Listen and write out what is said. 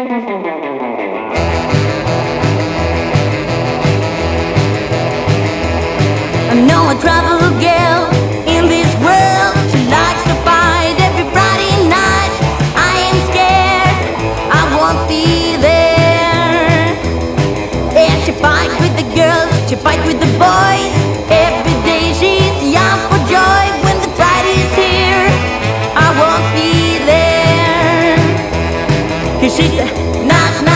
I know a trouble girl in this world. She likes to fight every Friday night. I am scared, I won't be there. Yeah, she fight with the girls, she fight with the boys. Every day she's young for joy. When the Friday's here, I won't be there. 'Cause she's a knock knock.